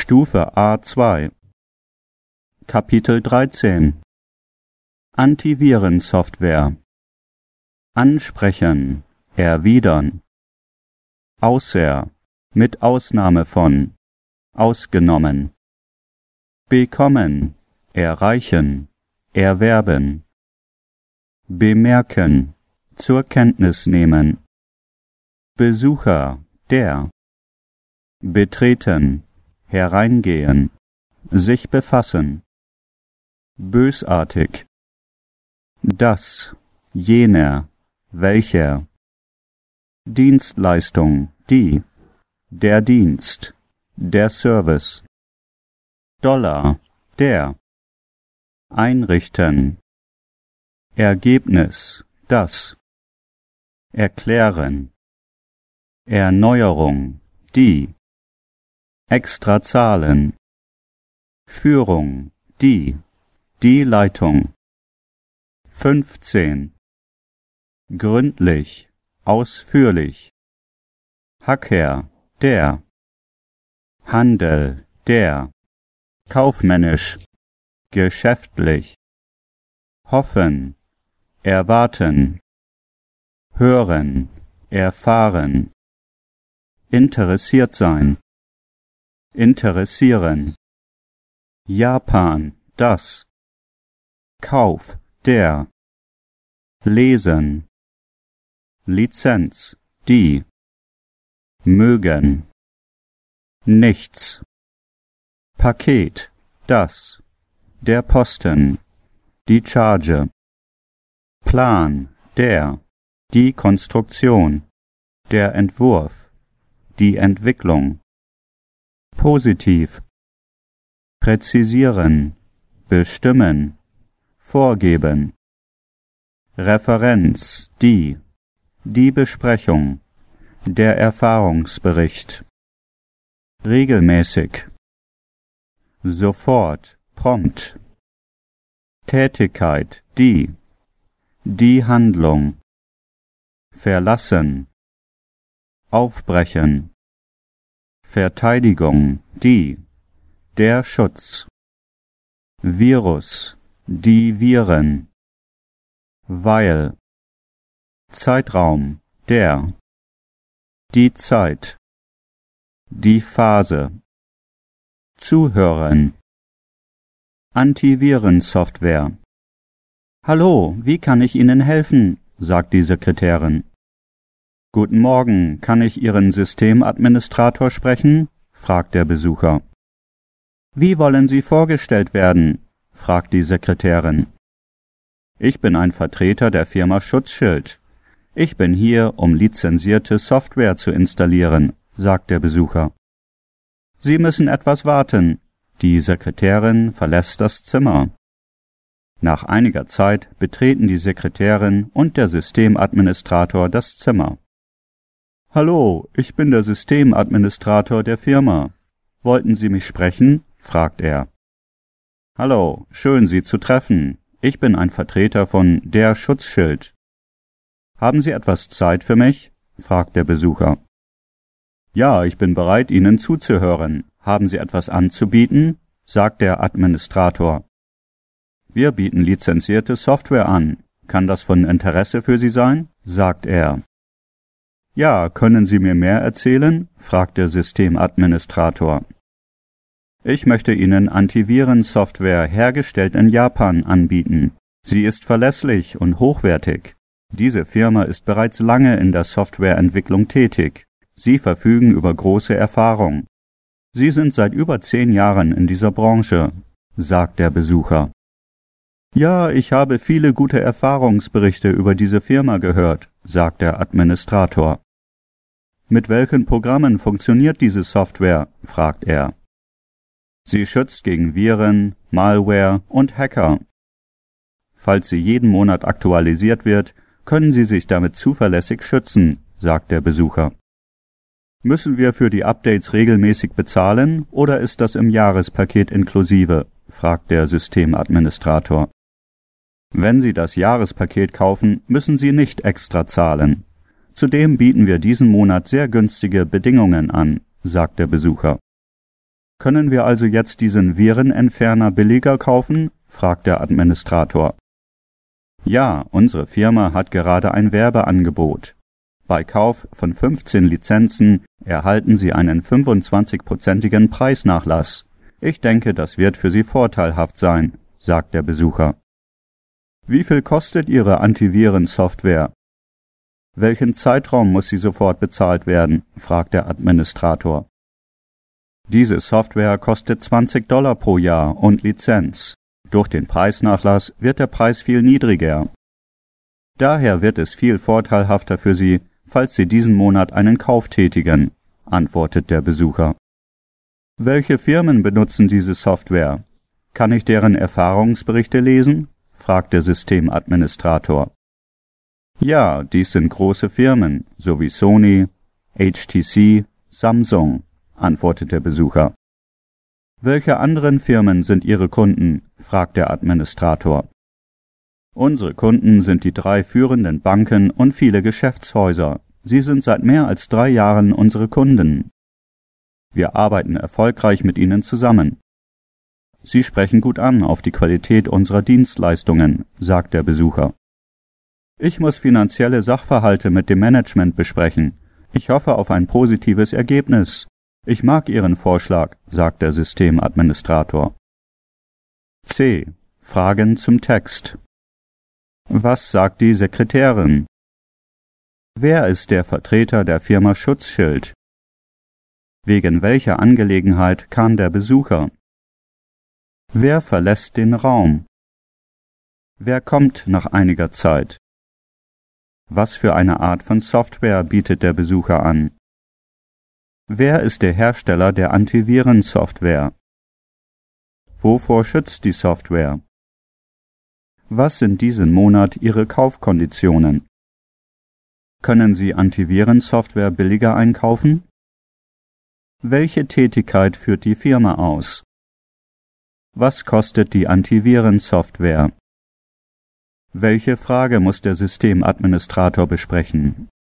Stufe A2 Kapitel 13 Antivirensoftware Ansprechen, erwidern Außer, mit Ausnahme von, ausgenommen Bekommen, erreichen, erwerben Bemerken, zur Kenntnis nehmen Besucher, der Betreten, hereingehen, sich befassen Bösartig das, jener, welcher Dienstleistung, die der Dienst, der Service Dollar, der Einrichten Ergebnis, das Erklären Erneuerung, die Extrazahlen Führung, die Leitung 15 Gründlich, ausführlich Hacker, der Handel, der kaufmännisch, geschäftlich hoffen, erwarten hören, erfahren interessiert sein interessieren Japan, das Kauf, der Lesen Lizenz, die mögen nichts Paket, das der Posten die Charge Plan, der die Konstruktion der Entwurf die Entwicklung Positiv präzisieren bestimmen vorgeben Referenz, die Besprechung der Erfahrungsbericht regelmäßig sofort, prompt Tätigkeit, die Handlung verlassen aufbrechen Verteidigung, der Schutz Virus, die Viren weil Zeitraum, der die Zeit die Phase Zuhören Antivirensoftware Hallo, wie kann ich Ihnen helfen? Sagt die Sekretärin. Guten Morgen, kann ich Ihren Systemadministrator sprechen? Fragt der Besucher. Wie wollen Sie vorgestellt werden? Fragt die Sekretärin. Ich bin ein Vertreter der Firma Schutzschild. Ich bin hier, um lizenzierte Software zu installieren, sagt der Besucher. Sie müssen etwas warten. Die Sekretärin verlässt das Zimmer. Nach einiger Zeit betreten die Sekretärin und der Systemadministrator das Zimmer. Hallo, ich bin der Systemadministrator der Firma. Wollten Sie mich sprechen? Fragt er. Hallo, schön Sie zu treffen. Ich bin ein Vertreter von der Schutzschild. Haben Sie etwas Zeit für mich? Fragt der Besucher. Ja, ich bin bereit, Ihnen zuzuhören. Haben Sie etwas anzubieten? Sagt der Administrator. Wir bieten lizenzierte Software an. Kann das von Interesse für Sie sein? Sagt er. Ja, können Sie mir mehr erzählen? Fragt der Systemadministrator. Ich möchte Ihnen Antivirensoftware hergestellt in Japan anbieten. Sie ist verlässlich und hochwertig. Diese Firma ist bereits lange in der Softwareentwicklung tätig. Sie verfügen über große Erfahrung. Sie sind seit über 10 Jahren in dieser Branche, sagt der Besucher. Ja, ich habe viele gute Erfahrungsberichte über diese Firma gehört, sagt der Administrator. Mit welchen Programmen funktioniert diese Software? Fragt er. Sie schützt gegen Viren, Malware und Hacker. Falls sie jeden Monat aktualisiert wird, können Sie sich damit zuverlässig schützen, sagt der Besucher. Müssen wir für die Updates regelmäßig bezahlen oder ist das im Jahrespaket inklusive? Fragt der Systemadministrator. Wenn Sie das Jahrespaket kaufen, müssen Sie nicht extra zahlen. Zudem bieten wir diesen Monat sehr günstige Bedingungen an, sagt der Besucher. Können wir also jetzt diesen Virenentferner billiger kaufen? Fragt der Administrator. Ja, unsere Firma hat gerade ein Werbeangebot. Bei Kauf von 15 Lizenzen erhalten Sie einen 25-prozentigen Preisnachlass. Ich denke, das wird für Sie vorteilhaft sein, sagt der Besucher. Wie viel kostet Ihre Antivirensoftware? Welchen Zeitraum muss sie sofort bezahlt werden? Fragt der Administrator. Diese Software kostet $20 pro Jahr und Lizenz. Durch den Preisnachlass wird der Preis viel niedriger. Daher wird es viel vorteilhafter für Sie, falls Sie diesen Monat einen Kauf tätigen, antwortet der Besucher. Welche Firmen benutzen diese Software? Kann ich deren Erfahrungsberichte lesen? Fragt der Systemadministrator. Ja, dies sind große Firmen, sowie Sony, HTC, Samsung, antwortet der Besucher. Welche anderen Firmen sind Ihre Kunden? Fragt der Administrator. Unsere Kunden sind die 3 führenden Banken und viele Geschäftshäuser. Sie sind seit mehr als 3 Jahren unsere Kunden. Wir arbeiten erfolgreich mit ihnen zusammen. Sie sprechen gut an auf die Qualität unserer Dienstleistungen, sagt der Besucher. Ich muss finanzielle Sachverhalte mit dem Management besprechen. Ich hoffe auf ein positives Ergebnis. Ich mag Ihren Vorschlag, sagt der Systemadministrator. C. Fragen zum Text. Was sagt die Sekretärin? Wer ist der Vertreter der Firma Schutzschild? Wegen welcher Angelegenheit kam der Besucher? Wer verlässt den Raum? Wer kommt nach einiger Zeit? Was für eine Art von Software bietet der Besucher an? Wer ist der Hersteller der Antivirensoftware? Wovor schützt die Software? Was sind diesen Monat Ihre Kaufkonditionen? Können Sie Antivirensoftware billiger einkaufen? Welche Tätigkeit führt die Firma aus? Was kostet die Antivirensoftware? Welche Frage muss der Systemadministrator besprechen?